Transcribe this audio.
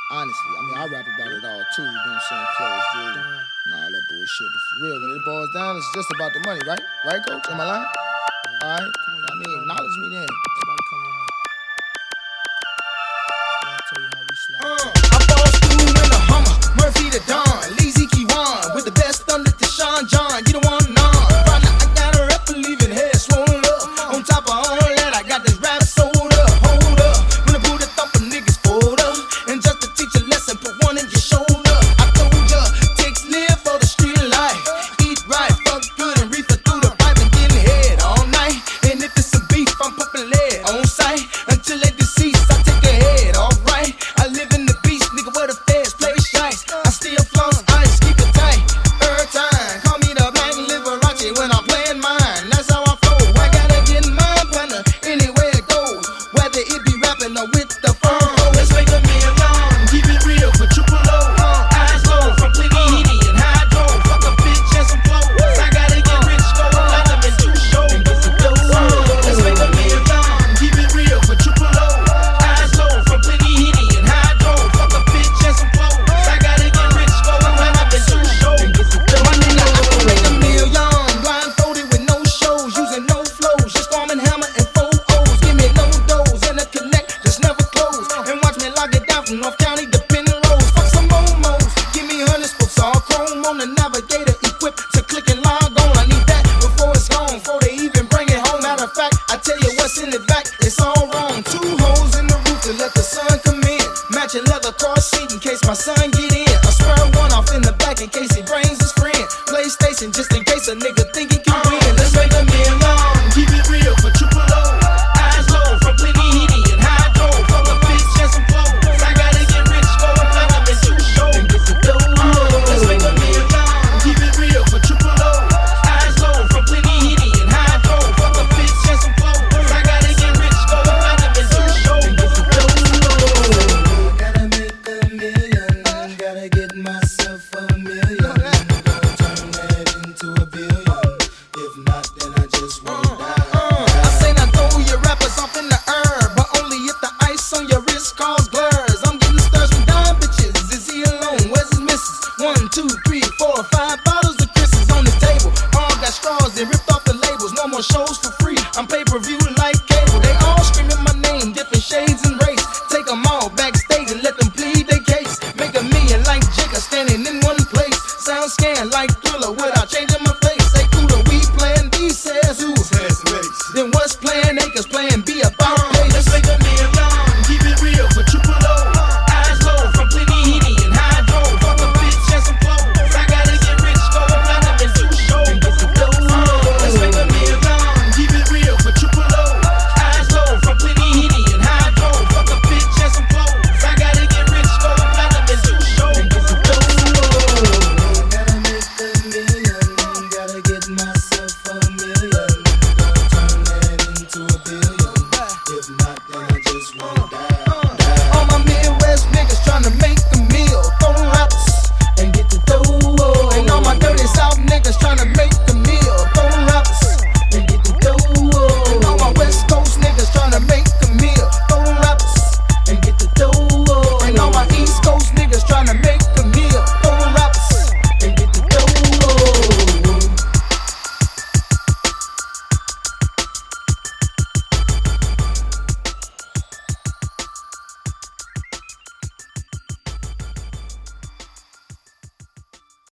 Honestly, I mean, I rap about it all too, you know what I'm saying? Clothes, jewelry, and all that bullshit. But for real, when it boils down, it's just about the money, right? Right, coach? Am I lying? All right? Come on, I mean, acknowledge me then. Everybody come with me. I'll tell you how we slide. I fall through in a Hummer, Murphy the Don, Lazy Keywan, with the best thunder to Sean John. You don't want none. Right now I got a rep for leaving head swollen up. On top of all that, I got this rap sold up. Hold up, when I put it up, niggas fold up. And just to teach a lesson, put one in your shoulder. I told ya, takes live for the street life. Eat right, fuck good, and reefer through the pipe and getting head all night. And if it's a beef, I'm pumping lead on sight. Until they deceased, I take a head, alright. I live in the beach, nigga, where the feds play shites. I still floss ice, keep it tight. Every time, call me the Black Liberace when I'm playing mine. That's how I flow. I gotta get my partner anywhere it goes, whether it be rapping or with the phone. Let's make a million, keep it real for triple O. Eyes low from plenty Henny and hydro. Fuck a bitch and some clothes. I gotta get rich, go platinum in 2 shows. Let's make a million, keep it real for triple O. Eyes low from plenty Henny and hydro. Fuck a bitch and some clothes. I gotta get rich, go platinum in 2 shows. My nigga, I can make a million, blindfolded with no shows, using no flows, just Arm & Hammer and 4 O's. Give me no doors and a connect that's never close, and watch me lock it down from North County to Penrose. Fuck some momos, give me 100 spokes, all chrome on the navigator, equipped to click and log on. I need that before it's gone, before they even bring it home. Matter of fact, I tell you what's in the back, it's all wrong. 2 holes in the roof to let the sun come in, matching leather car seat in case my son get in. I swear one off in the back in case he brings his friend. PlayStation just in case a nigga think he can win. Let's make a million, keep it real for triple O. Eyes low from plenty Henny and hydro. Fuck a bitch and some clothes. I gotta get rich, go platinum in 2 shows. Let's make a million, keep it real for triple O. Eyes low from plenty Henny and hydro. Fuck a bitch and some clothes. I gotta get rich, go platinum in 2 shows. Gotta make a million, gotta get myself a million. Turn that into a billion. If not, then I just won't die. I say now throw your rappers off in the air, but only if the ice on your wrist cause blurs. I'm getting stirs from dime bitches. Is he alone? Where's his missus? 1, 2, 3, 4, 5 bottles of Chris's on the table. All got straws and ripped off the labels. No more shows for free. I'm pay-per-view like cable. They all screaming my name, different shades and race. Take them all backstage and let them plead their case. Make a million like Jigga standing in one place. Sound scan like Thriller without changing my face. Say Kuda, we playing B says who? Then what's playing A? 'Cause playing B about pay. Let's make a million.